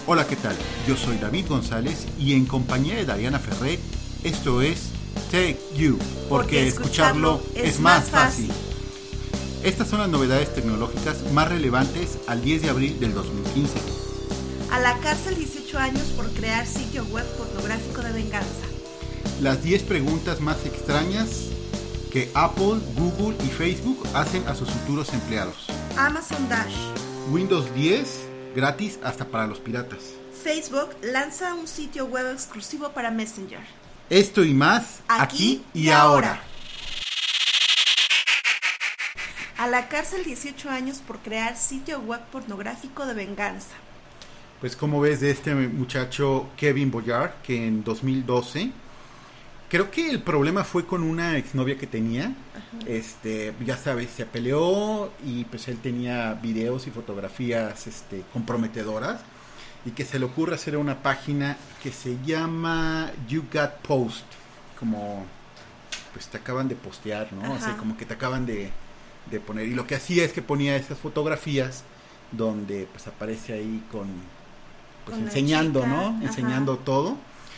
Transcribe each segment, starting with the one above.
Hola, ¿qué tal? Yo soy David González y en compañía de Dariana Ferret, esto es Tech You, porque escucharlo es más fácil. Estas son las novedades tecnológicas más relevantes al 10 de abril del 2015. A la cárcel 18 años por crear sitio web pornográfico de venganza. Las 10 preguntas más extrañas que Apple, Google y Facebook hacen a sus futuros empleados. Amazon Dash. Windows 10 gratis hasta para los piratas. Facebook lanza un sitio web exclusivo para Messenger. Esto y más aquí y ahora. A la cárcel 18 años por crear sitio web pornográfico de venganza. Pues como ves de este muchacho Kevin Boyard, que en 2012, creo que el problema fue con una exnovia que tenía. Ya sabes, se peleó y pues él tenía videos y fotografías comprometedoras, y que se le ocurre hacer una página que se llama You Got Post, como pues te acaban de postear, ¿no? O sea, como que te acaban de poner, y lo que hacía es que ponía esas fotografías donde pues aparece ahí con enseñando, chica, ¿no? Enseñando todo.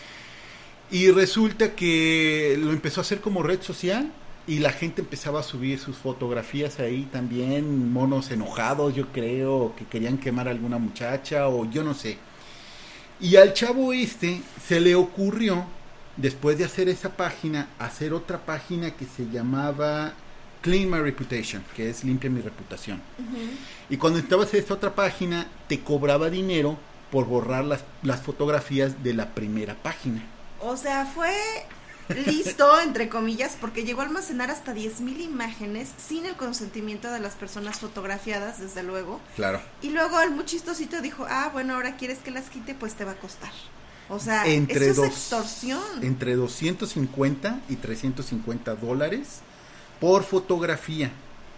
Y resulta que lo empezó a hacer como red social y la gente empezaba a subir sus fotografías ahí también, monos enojados, yo creo, que querían quemar a alguna muchacha o yo no sé. Y al chavo se le ocurrió, después de hacer esa página, hacer otra página que se llamaba Clean My Reputation, que es limpia mi reputación. Y cuando estabas en esta otra página, te cobraba dinero por borrar las fotografías de la primera página. O sea, fue listo, entre comillas, porque llegó a almacenar hasta 10,000 imágenes sin el consentimiento de las personas fotografiadas, desde luego. Claro. Y luego el muy chistosito dijo, bueno, ahora quieres que las quite, pues te va a costar. O sea, eso es extorsión. Entre 250 y $350 por fotografía.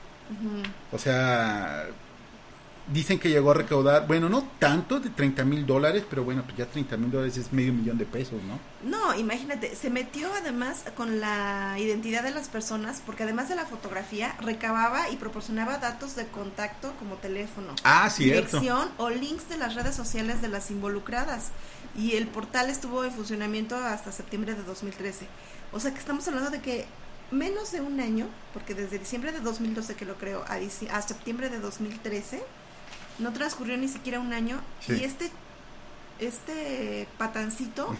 O sea, dicen que llegó a recaudar, bueno, no tanto, de $30,000, pero bueno, pues ya $30,000 es $500,000, ¿no? No, imagínate, se metió además con la identidad de las personas, porque además de la fotografía, recababa y proporcionaba datos de contacto como teléfono, cierto, dirección o links de las redes sociales de las involucradas. Y el portal estuvo en funcionamiento hasta septiembre de 2013. O sea que estamos hablando de que menos de un año, porque desde diciembre de 2012 que lo creo, a septiembre de 2013, no transcurrió ni siquiera un año. Sí. Y este patancito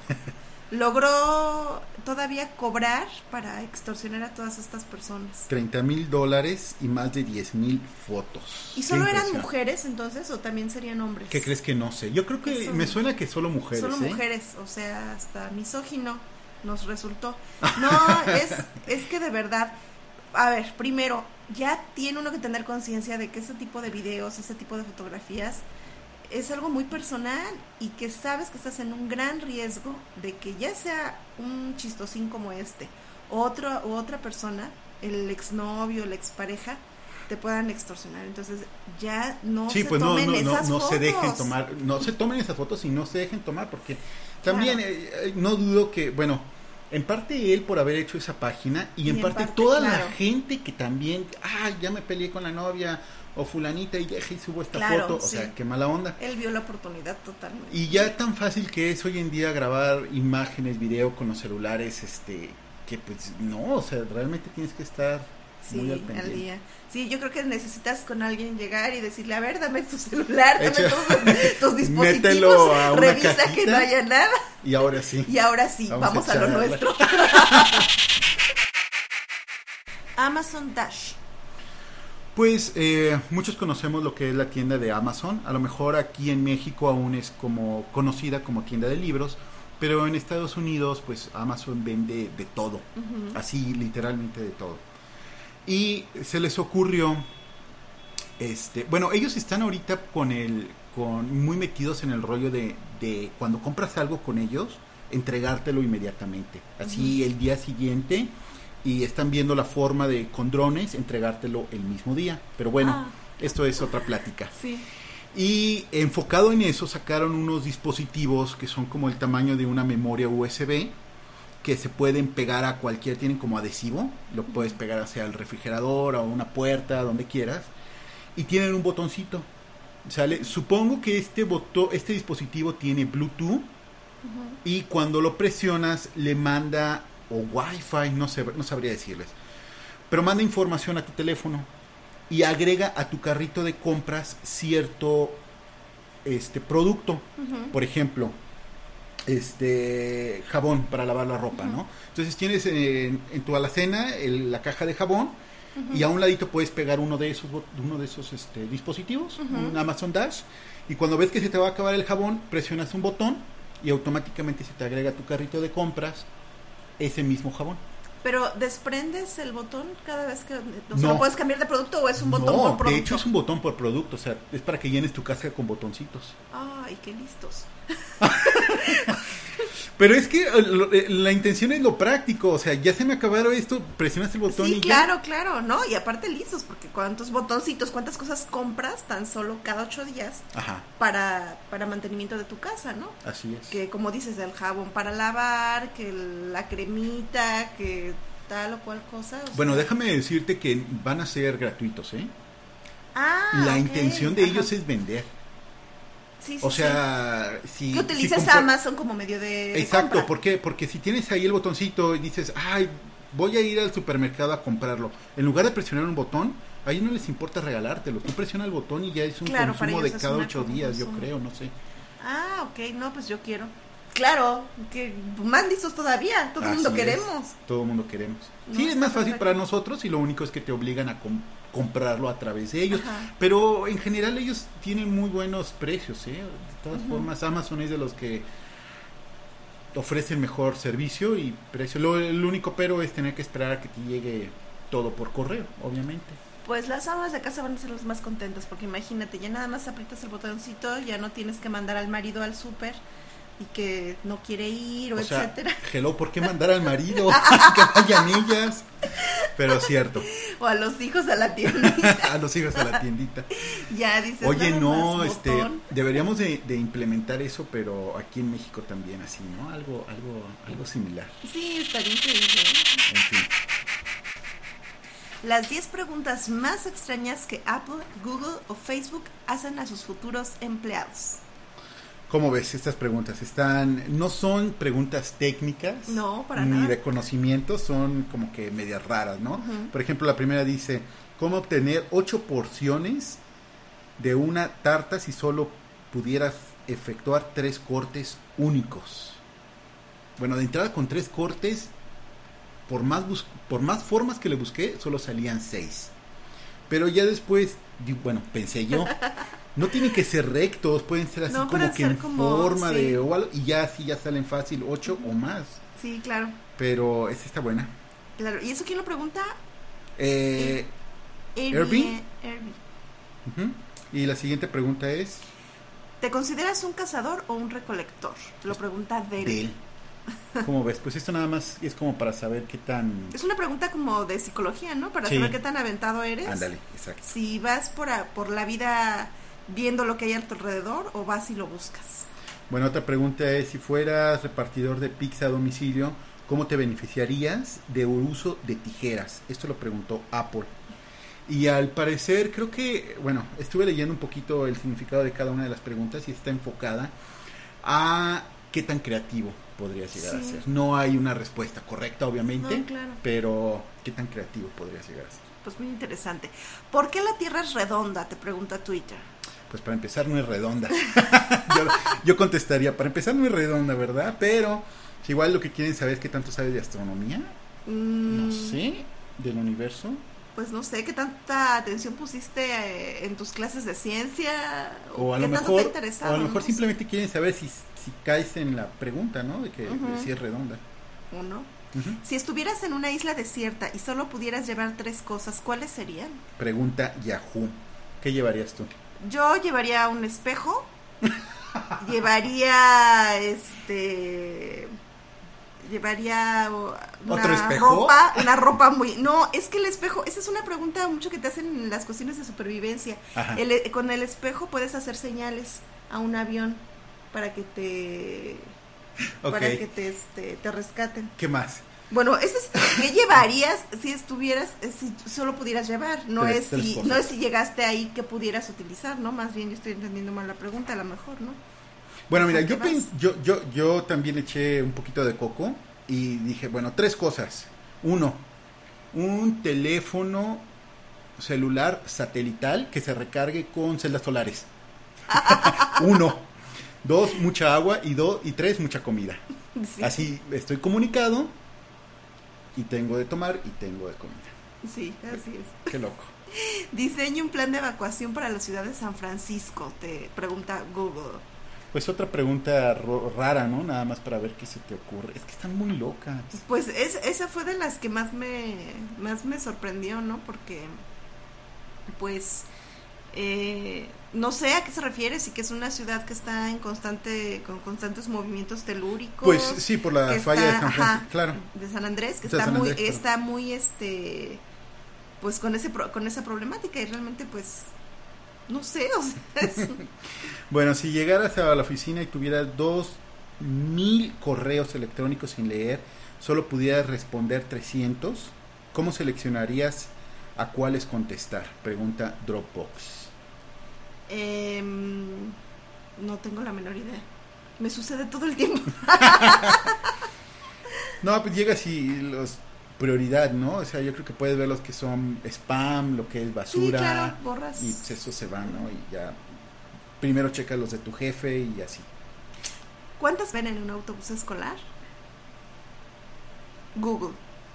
logró todavía cobrar para extorsionar a todas estas personas. $30,000 y más de 10,000 fotos. ¿Y solo eran mujeres entonces o también serían hombres? ¿Qué crees que no sé? Yo creo que me suena que solo mujeres. Solo mujeres, o sea, hasta misógino nos resultó. No, es que de verdad, a ver, primero, ya tiene uno que tener conciencia de que ese tipo de videos, ese tipo de fotografías es algo muy personal y que sabes que estás en un gran riesgo de que ya sea un chistosín como u otra persona, el exnovio, la expareja, te puedan extorsionar. Entonces ya no se tomen esas fotos. No se tomen esas fotos y no se dejen tomar, porque también no dudo que, bueno, en parte él por haber hecho esa página y en parte toda la gente que también, ya me peleé con la novia o fulanita y subo esta foto, o sea, qué mala onda. Él vio la oportunidad totalmente. Y ya tan fácil que es hoy en día grabar imágenes, video con los celulares, que pues no, o sea, realmente tienes que estar muy al pendiente. Al día. Sí, yo creo que necesitas con alguien llegar y decirle, a ver, dame tu celular, dame todos tus dispositivos, revisa cajita, que no haya nada. Y ahora sí. Vamos a lo nuestro. Amazon Dash. Pues muchos conocemos lo que es la tienda de Amazon. A lo mejor aquí en México aún es como conocida como tienda de libros, pero en Estados Unidos pues Amazon vende de todo, así literalmente de todo. Y se les ocurrió, bueno, ellos están ahorita muy metidos en el rollo de cuando compras algo con ellos, entregártelo inmediatamente, así el día siguiente, y están viendo la forma de con drones entregártelo el mismo día. Pero bueno, esto es otra plática. Sí. Y enfocado en eso sacaron unos dispositivos que son como el tamaño de una memoria USB, que se pueden pegar a tienen como adhesivo, lo puedes pegar hacia el refrigerador o una puerta, donde quieras, y tienen un botoncito ¿Sale? Supongo que este dispositivo tiene Bluetooth y cuando lo presionas le manda, o Wi-Fi, no sabría decirles, pero manda información a tu teléfono y agrega a tu carrito de compras cierto producto. Por ejemplo, jabón para lavar la ropa, ¿no? Entonces tienes en tu alacena la caja de jabón y a un ladito puedes pegar uno de esos dispositivos, un Amazon Dash, y cuando ves que se te va a acabar el jabón, presionas un botón y automáticamente se te agrega a tu carrito de compras ese mismo jabón. Pero ¿desprendes el botón cada vez que no puedes cambiar de producto o es un botón por producto? De hecho es un botón por producto, o sea, es para que llenes tu casa con botoncitos. Ay, qué listos. Pero es que la intención es lo práctico, o sea, ya se me acabaron esto, presionas el botón y ya. Claro, ¿no? Y aparte listos, porque cuántos botoncitos, cuántas cosas compras tan solo cada 8 días para mantenimiento de tu casa, ¿no? Así es. Que como dices, el jabón para lavar, que la cremita, que tal o cual cosa. Bueno, déjame decirte que van a ser gratuitos, ¿eh? La intención de ellos es vender. Sí, o sea, si que utilices Amazon como medio de exacto, compra. ¿por qué? Porque si tienes ahí el botoncito y dices, ay, voy a ir al supermercado a comprarlo, en lugar de presionar un botón, ahí no les importa regalártelo, tú presionas el botón y ya es un consumo de cada 8 días, yo creo, no sé. Ok, no, pues yo quiero. Claro, que más listos todavía, todo el mundo queremos. Todo el mundo queremos. Sí, es más fácil para nosotros y lo único es que te obligan a comprarlo a través de ellos. Pero en general ellos tienen muy buenos precios, ¿eh? De todas formas, Amazon es de los que ofrecen mejor servicio y precio. El único pero es tener que esperar a que te llegue todo por correo, obviamente. Pues las amas de casa van a ser los más contentas, porque imagínate, ya nada más aprietas el botoncito, ya no tienes que mandar al marido al súper y que no quiere ir o etcétera. Hello, ¿por qué mandar al marido? Que vayan ellas. Pero cierto. O a los hijos a la tiendita. A los hijos a la tiendita. Ya dices. Oye, no, deberíamos de implementar eso, pero aquí en México también así, ¿no? Algo similar. Sí, estaría increíble. En fin. Las 10 preguntas más extrañas que Apple, Google o Facebook hacen a sus futuros empleados. ¿Cómo ves estas preguntas? No son preguntas técnicas, no, para ni nada. de conocimiento, son como que medias raras, ¿no? Por ejemplo, la primera dice, ¿cómo obtener 8 porciones de una tarta si solo pudieras efectuar 3 cortes únicos? Bueno, de entrada con 3 cortes, por más formas que le busqué, solo salían 6. Pero ya después, bueno, pensé yo, no tienen que ser rectos, pueden ser así como que en forma de oval, y ya así ya salen fácil 8 o más. Sí, claro. Pero esta está buena. Claro, ¿y eso quién lo pregunta? Herbie. Y la siguiente pregunta es, ¿te consideras un cazador o un recolector? Lo pregunta Del. ¿Cómo ves? Pues esto nada más es como para saber qué tan... Es una pregunta como de psicología, ¿no? Para saber qué tan aventado eres. Ándale, exacto. Si vas por la vida viendo lo que hay a tu alrededor o vas y lo buscas. Bueno, otra pregunta es, si fueras repartidor de pizza a domicilio, ¿cómo te beneficiarías de uso de tijeras? Esto lo preguntó Apple. Y al parecer, creo que, bueno, estuve leyendo un poquito el significado de cada una de las preguntas y está enfocada a qué tan creativo podrías llegar a ser. No hay una respuesta correcta, obviamente, claro. Pero ¿qué tan creativo podrías llegar a ser? Pues muy interesante. ¿Por qué la Tierra es redonda? Te pregunta Twitter. Pues para empezar no es redonda. yo contestaría, para empezar no es redonda, ¿verdad? Pero si igual lo que quieren saber es qué tanto sabes de astronomía. No sé, del universo. Pues no sé, qué tanta atención pusiste en tus clases de ciencia, o a lo mejor, o a lo mejor simplemente quieren saber si caes en la pregunta, ¿no? De que de si es redonda. ¿O no? Si estuvieras en una isla desierta y solo pudieras llevar 3 cosas, ¿cuáles serían? Pregunta Yahoo. ¿Qué llevarías tú? Yo llevaría un espejo. Llevaría ¿Otro espejo? Una ropa muy... No, es que el espejo, esa es una pregunta mucho que te hacen en las cuestiones de supervivencia. Con el espejo puedes hacer señales a un avión para que te... Para que te rescaten. ¿Qué más? Bueno, ¿Qué llevarías si estuvieras, si solo pudieras llevar? No es si llegaste ahí que pudieras utilizar, ¿no? Más bien yo estoy entendiendo mal la pregunta, a lo mejor, ¿no? Bueno, mira, yo también eché un poquito de coco y dije, bueno, 3 cosas. 1, un teléfono celular satelital que se recargue con celdas solares. 1. 2, mucha agua y 3, mucha comida. Sí. Así estoy comunicado y tengo de tomar y tengo de comida. Sí, así es. Qué loco. Diseñe un plan de evacuación para la ciudad de San Francisco, te pregunta Google. Pues otra pregunta rara, ¿no? Nada más para ver qué se te ocurre. Es que están muy locas. Pues esa fue de las que más me sorprendió, ¿no? Porque, pues, no sé a qué se refiere, sí que es una ciudad que está con constantes movimientos telúricos. Pues sí, por la falla de San Francisco, claro. De San Andrés, que está muy, pues con esa problemática y realmente, pues, no sé, o sea, Bueno, si llegaras a la oficina y tuvieras 2,000 correos electrónicos sin leer, solo pudieras responder 300, ¿cómo seleccionarías a cuáles contestar? Pregunta Dropbox. No tengo la menor idea. Me sucede todo el tiempo. No, pues llegas y prioridad, ¿no? O sea, yo creo que puedes ver los que son spam, lo que es basura. Sí, claro, borras. Y pues eso se va, ¿no? Y ya primero checa los de tu jefe y así. ¿Cuántas ven en un autobús escolar? Google.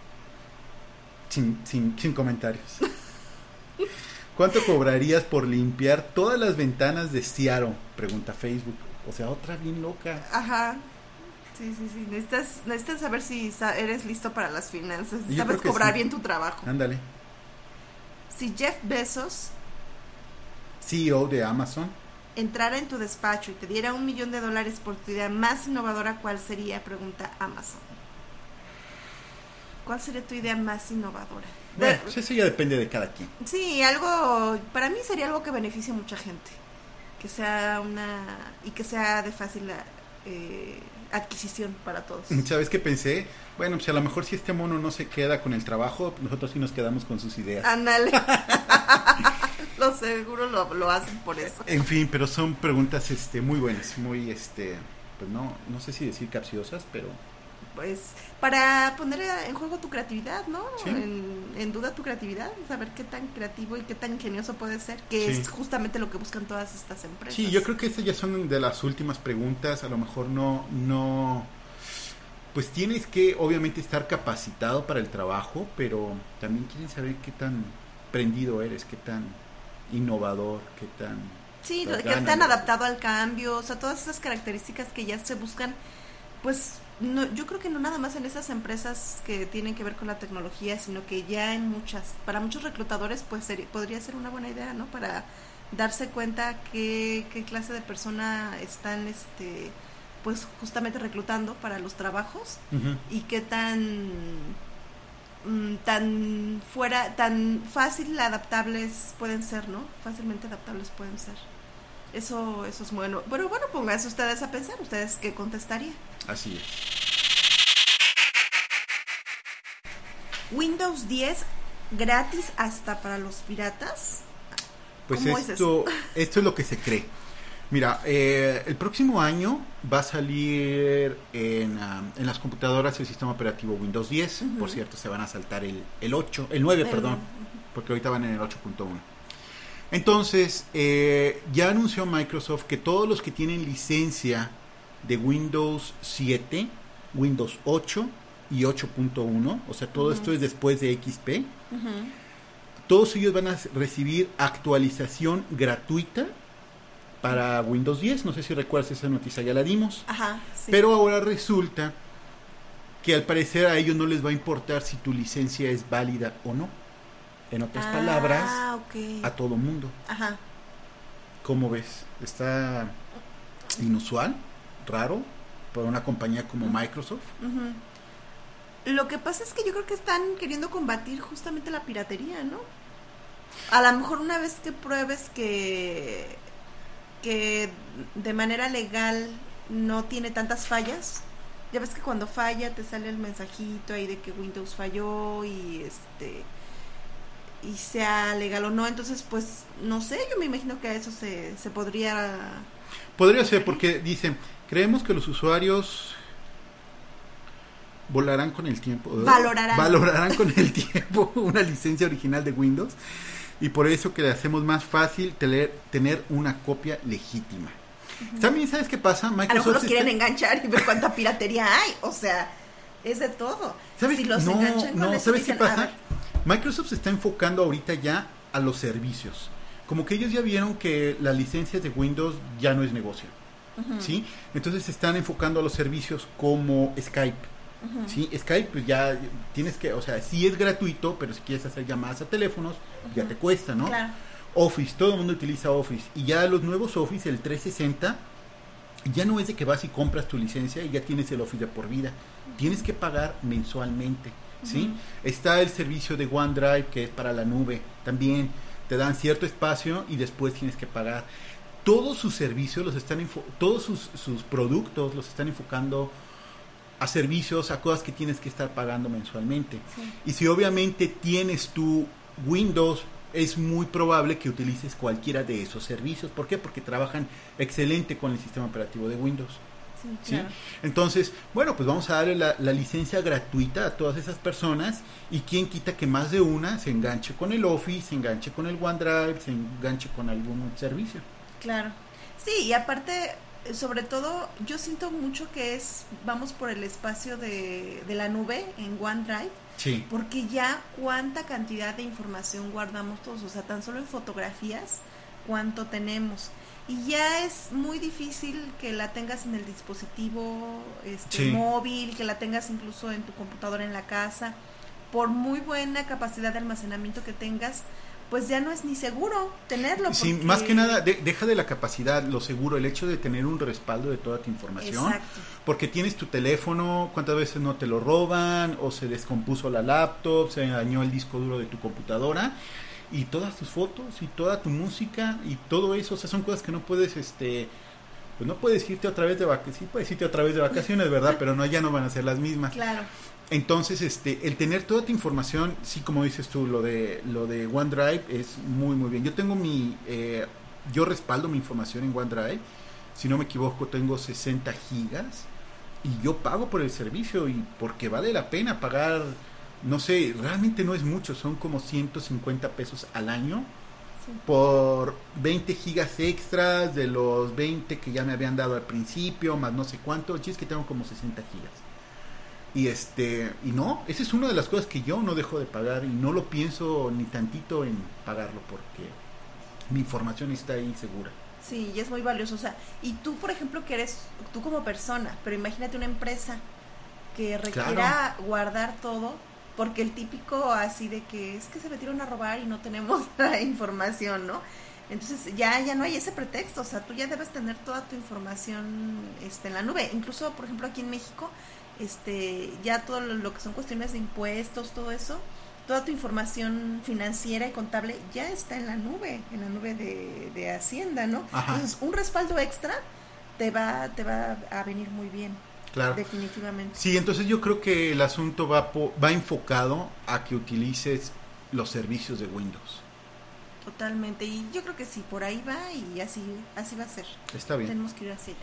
Sin comentarios. ¿Cuánto cobrarías por limpiar todas las ventanas de Seattle? Pregunta Facebook. O sea, otra bien loca. Ajá. Sí. Necesitas saber si eres listo para las finanzas. Sabes cobrar bien tu trabajo. Ándale. Si Jeff Bezos, CEO de Amazon, entrara en tu despacho y te diera $1 millón por tu idea más innovadora, ¿cuál sería? Pregunta Amazon. ¿Cuál sería tu idea más innovadora? Bueno, pues eso ya depende de cada quien. Sí, para mí sería algo que beneficie a mucha gente. Que sea que sea de fácil adquisición para todos. ¿Sabes qué pensé? Bueno, pues a lo mejor si este mono no se queda con el trabajo, nosotros sí nos quedamos con sus ideas. Ándale. Lo seguro lo hacen por eso. En fin, pero son preguntas muy buenas, muy pues no sé si decir capciosas, pero pues para poner en juego tu creatividad, ¿no? ¿Sí? En duda tu creatividad, saber qué tan creativo y qué tan ingenioso puede ser, que sí. Es justamente lo que buscan todas estas empresas. Sí, yo creo que estas ya son de las últimas preguntas, a lo mejor no pues tienes que obviamente estar capacitado para el trabajo, pero también quieren saber qué tan prendido eres, qué tan innovador, qué tan... Sí, qué tan adaptado al cambio, o sea, todas esas características que ya se buscan, pues no, yo creo que no nada más en esas empresas que tienen que ver con la tecnología, sino que ya en para muchos reclutadores pues podría ser una buena idea, ¿no? Para darse cuenta qué clase de persona están pues justamente reclutando para los trabajos. Uh-huh. Y qué tan fácil adaptables pueden ser, ¿no? Fácilmente adaptables pueden ser. Eso es bueno. Pero bueno, pónganse ustedes a pensar, ¿ustedes qué contestarían? Así es. Windows 10 gratis hasta para los piratas. Pues esto es lo que se cree. Mira, el próximo año va a salir en las computadoras el sistema operativo Windows 10. Uh-huh. Por cierto, se van a saltar el 9, perdón, porque ahorita van en el 8.1. Entonces, ya anunció Microsoft que todos los que tienen licencia de Windows 7, Windows 8 y 8.1, o sea, todo esto es después de XP, todos ellos van a recibir actualización gratuita para Windows 10. No sé si recuerdas esa noticia, ya la dimos. Ajá, sí. Pero ahora resulta que al parecer a ellos no les va a importar si tu licencia es válida o no. En otras palabras, okay. A todo mundo. Ajá. ¿Cómo ves? Está inusual, raro, para una compañía como Microsoft. Uh-huh. Lo que pasa es que yo creo que están queriendo combatir justamente la piratería, ¿no? A lo mejor una vez que pruebes que de manera legal no tiene tantas fallas, ya ves que cuando falla te sale el mensajito ahí de que Windows falló y sea legal o no. Entonces, pues, no sé, yo me imagino que a eso se podría... Podría ser, porque dicen, creemos que los usuarios volarán con el tiempo. Valorarán con el tiempo una licencia original de Windows, y por eso que le hacemos más fácil tener una copia legítima. También, ¿sabes qué pasa? Microsoft a lo mejor los quieren enganchar y ver cuánta piratería hay. O sea, es de todo. ¿Sabes? Si los enganchan con eso, ¿sabes qué pasa? Microsoft se está enfocando ahorita ya a los servicios. Como que ellos ya vieron que las licencias de Windows ya no es negocio. ¿Sí? Entonces se están enfocando a los servicios como Skype. ¿Sí? Skype, pues ya tienes que, o sea, sí es gratuito, pero si quieres hacer llamadas a teléfonos, ya te cuesta, ¿no? Claro. Office, todo el mundo utiliza Office, y ya los nuevos Office, el 360, ya no es de que vas y compras tu licencia y ya tienes el Office de por vida, tienes que pagar mensualmente, ¿sí? Está el servicio de OneDrive, que es para la nube, también te dan cierto espacio y después tienes que pagar. Todos sus servicios todos sus productos los están enfocando a servicios, a cosas que tienes que estar pagando mensualmente. Sí. Y si obviamente tienes tu Windows, es muy probable que utilices cualquiera de esos servicios. ¿Por qué? Porque trabajan excelente con el sistema operativo de Windows. Sí, claro. Entonces, bueno, pues vamos a darle la licencia gratuita a todas esas personas, y quién quita que más de una se enganche con el Office, se enganche con el OneDrive, se enganche con algún servicio. Claro. Sí, y aparte, sobre todo, yo siento mucho que vamos por el espacio de la nube en OneDrive. Sí. Porque ya cuánta cantidad de información guardamos todos, o sea, tan solo en fotografías, cuánto tenemos. Y ya es muy difícil que la tengas en el dispositivo móvil, que la tengas incluso en tu computadora en la casa. Por muy buena capacidad de almacenamiento que tengas, pues ya no es ni seguro tenerlo. Porque... Sí, más que nada, deja de la capacidad, lo seguro, el hecho de tener un respaldo de toda tu información. Exacto. Porque tienes tu teléfono, ¿cuántas veces no te lo roban? O se descompuso la laptop, se dañó el disco duro de tu computadora, y todas tus fotos y toda tu música y todo eso, o sea, son cosas que no puedes, pues no puedes irte otra vez de vacaciones. Sí puedes irte otra vez de vacaciones, ¿verdad? Pero no, ya no van a ser las mismas. Claro. Entonces, el tener toda tu información, sí, como dices tú, lo de OneDrive es muy, muy bien. Yo tengo yo respaldo mi información en OneDrive. Si no me equivoco, tengo 60 gigas y yo pago por el servicio, y porque vale la pena pagar, no sé, realmente no es mucho, son como 150 pesos al año. Sí. Por 20 gigas extras de los 20 que ya me habían dado al principio, más no sé cuánto. Es que tengo como 60 gigas. Y y no, esa es una de las cosas que yo no dejo de pagar, y no lo pienso ni tantito en pagarlo, porque mi información está ahí segura. Sí, y es muy valioso. O sea, y tú, por ejemplo, que eres tú como persona, pero imagínate una empresa que requiera guardar todo, porque el típico así de que es que se metieron a robar y no tenemos la información, ¿no? Entonces ya no hay ese pretexto. O sea, tú ya debes tener toda tu información en la nube. Incluso, por ejemplo, aquí en México, ya todo lo que son cuestiones de impuestos, todo eso, toda tu información financiera y contable ya está en la nube de Hacienda, ¿no? Ajá. Entonces, un respaldo extra te va a venir muy bien. Claro. Definitivamente. Sí, entonces yo creo que el asunto va enfocado a que utilices los servicios de Windows. Totalmente, y yo creo que sí, por ahí va, y así va a ser. Está bien. Tenemos que ir así.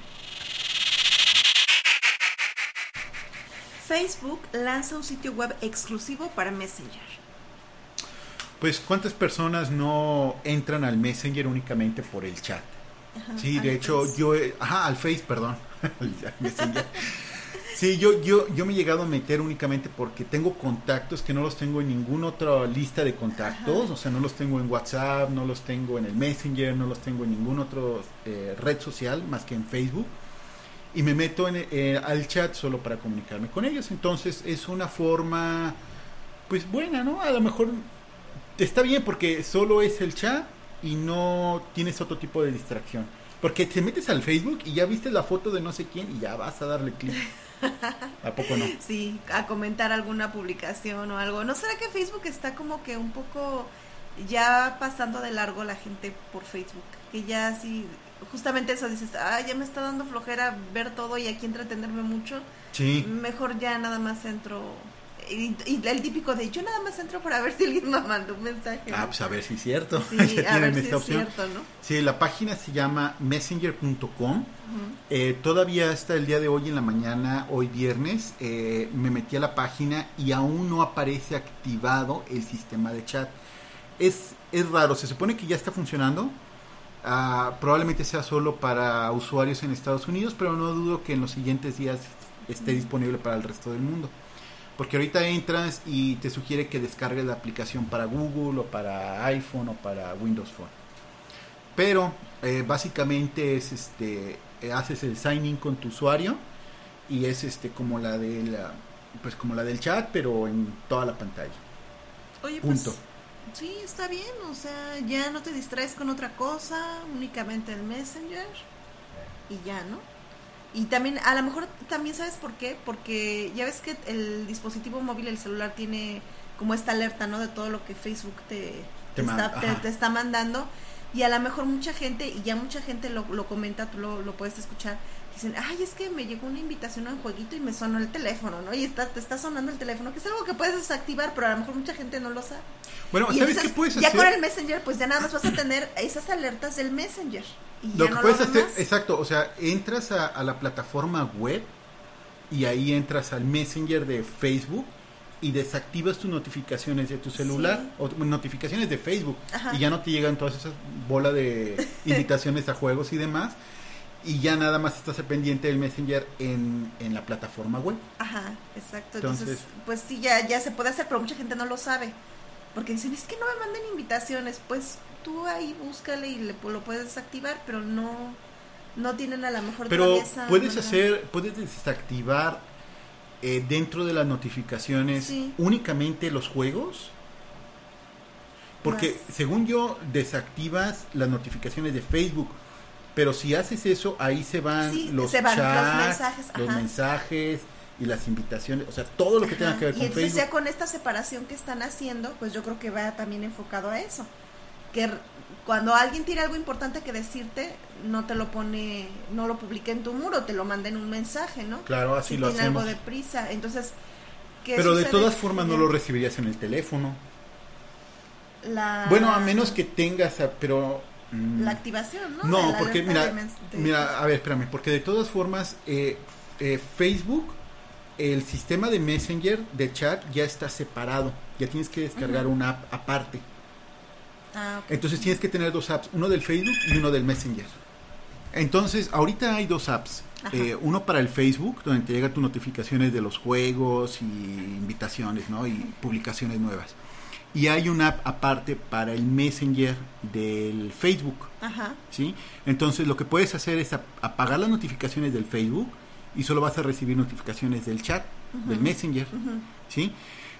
Facebook lanza un sitio web exclusivo para Messenger. Pues, ¿cuántas personas no entran al Messenger únicamente por el chat? Ajá, sí, de hecho, al Face, perdón. Messenger. Sí, yo me he llegado a meter únicamente porque tengo contactos que no los tengo en ninguna otra lista de contactos. Ajá. O sea, no los tengo en WhatsApp, no los tengo en el Messenger, no los tengo en ningún otro red social más que en Facebook. Y me meto al chat solo para comunicarme con ellos. Entonces es una forma, pues buena, ¿no? A lo mejor está bien porque solo es el chat y no tienes otro tipo de distracción. Porque te metes al Facebook y ya viste la foto de no sé quién y ya vas a darle clic. ¿A poco no? Sí, a comentar alguna publicación o algo. ¿No será que Facebook está como que un poco ya pasando de largo la gente por Facebook? Que ya sí... justamente eso, dices, ya me está dando flojera ver todo y aquí entretenerme mucho. Sí. Mejor ya nada más entro. Y el típico de yo nada más entro para ver si alguien me mandó un mensaje, ¿no? Pues a ver si es cierto. Sí, a ver si es cierto, ¿no? Sí, la página se llama messenger.com. Todavía hasta el día de hoy en la mañana, hoy viernes, me metí a la página y aún no aparece activado el sistema de chat. Es raro, se supone que ya está funcionando. Probablemente sea solo para usuarios en Estados Unidos, pero no dudo que en los siguientes días esté disponible para el resto del mundo. Porque ahorita entras y te sugiere que descargues la aplicación para Google o para iPhone o para Windows Phone. Pero básicamente es haces el sign in con tu usuario y es como la del chat, pero en toda la pantalla. Oye, punto. Pues sí, está bien, o sea, ya no te distraes con otra cosa, únicamente el Messenger y ya, ¿no? Y también, a lo mejor también sabes por qué, porque ya ves que el dispositivo móvil, el celular, tiene como esta alerta, ¿no? De todo lo que Facebook te está mandando. Y a lo mejor mucha gente, y ya mucha gente lo comenta, tú lo puedes escuchar, dicen, es que me llegó una invitación a un jueguito y me sonó el teléfono, ¿no? Y te está sonando el teléfono, que es algo que puedes desactivar, pero a lo mejor mucha gente no lo sabe. Bueno, y ¿sabes entonces, qué puedes hacer? Ya con el Messenger, pues ya nada más vas a tener esas alertas del Messenger. Y lo ya que no puedes hacer, demás. exacto, o sea, entras a la plataforma web y ahí entras al Messenger de Facebook y desactivas tus notificaciones de tu celular, sí, o notificaciones de Facebook. Ajá. Y ya no te llegan todas esas bolas de invitaciones a juegos y demás, y ya nada más estás al pendiente del Messenger en la plataforma web. Ajá, exacto. Entonces pues sí, ya se puede hacer, pero mucha gente no lo sabe, porque dicen, es que no me manden invitaciones. Pues tú ahí búscale y lo puedes desactivar, pero no tienen a lo mejor pero puedes desactivar dentro de las notificaciones, sí, únicamente los juegos, porque según yo desactivas las notificaciones de Facebook, pero si haces eso ahí se van, sí, los chats, los mensajes y las invitaciones, o sea, todo lo que tenga que ver con Facebook. Y entonces ya con esta separación que están haciendo, pues yo creo que va también enfocado a eso, que cuando alguien tiene algo importante que decirte, no te lo pone, no lo publique en tu muro, te lo manda en un mensaje, ¿no? Claro, así si lo tiene hacemos. Algo de prisa, entonces, pero de todas formas no lo recibirías en el teléfono. Bueno, a menos que tengas, pero la activación, ¿no? No, porque mira, a ver, espérame, porque de todas formas Facebook, el sistema de Messenger de chat ya está separado, ya tienes que descargar una app aparte. Okay. Entonces tienes que tener dos apps, uno del Facebook y uno del Messenger. Entonces ahorita hay dos apps, uno para el Facebook, donde te llegan tus notificaciones de los juegos y invitaciones, ¿no? Y publicaciones nuevas. Y hay una app aparte para el Messenger del Facebook. Ajá. ¿Sí? Entonces lo que puedes hacer es apagar las notificaciones del Facebook y solo vas a recibir notificaciones del chat, del Messenger. ¿Sí?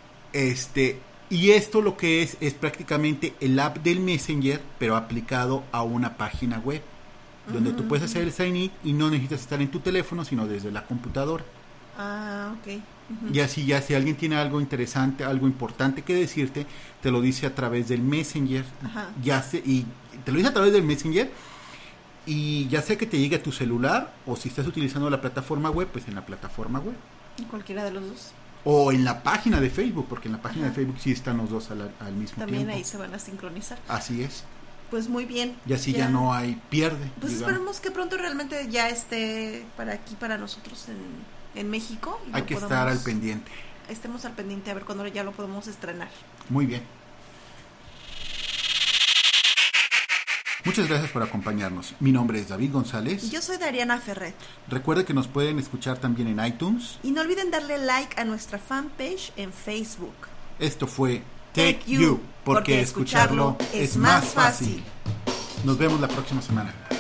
Y esto lo que es prácticamente el app del Messenger, pero aplicado a una página web, donde tú puedes hacer el sign-in y no necesitas estar en tu teléfono, sino desde la computadora. Ok. Y así ya si alguien tiene algo interesante, algo importante que decirte, te lo dice a través del Messenger. Y te lo dice a través del Messenger, y ya sea que te llegue a tu celular, o si estás utilizando la plataforma web, pues en la plataforma web. En cualquiera de los dos. O en la página de Facebook, porque en la página de Facebook sí están los dos al mismo tiempo. También ahí se van a sincronizar. Así es. Pues muy bien. Y así ya no hay pierde. Pues esperemos que pronto realmente ya esté para nosotros en México. Hay que estar al pendiente. Estemos al pendiente a ver cuándo ya lo podemos estrenar. Muy bien. Muchas gracias por acompañarnos. Mi nombre es David González. Y yo soy Dariana Ferret. Recuerde que nos pueden escuchar también en iTunes. Y no olviden darle like a nuestra fanpage en Facebook. Esto fue Tech You, porque escucharlo es más fácil. Nos vemos la próxima semana.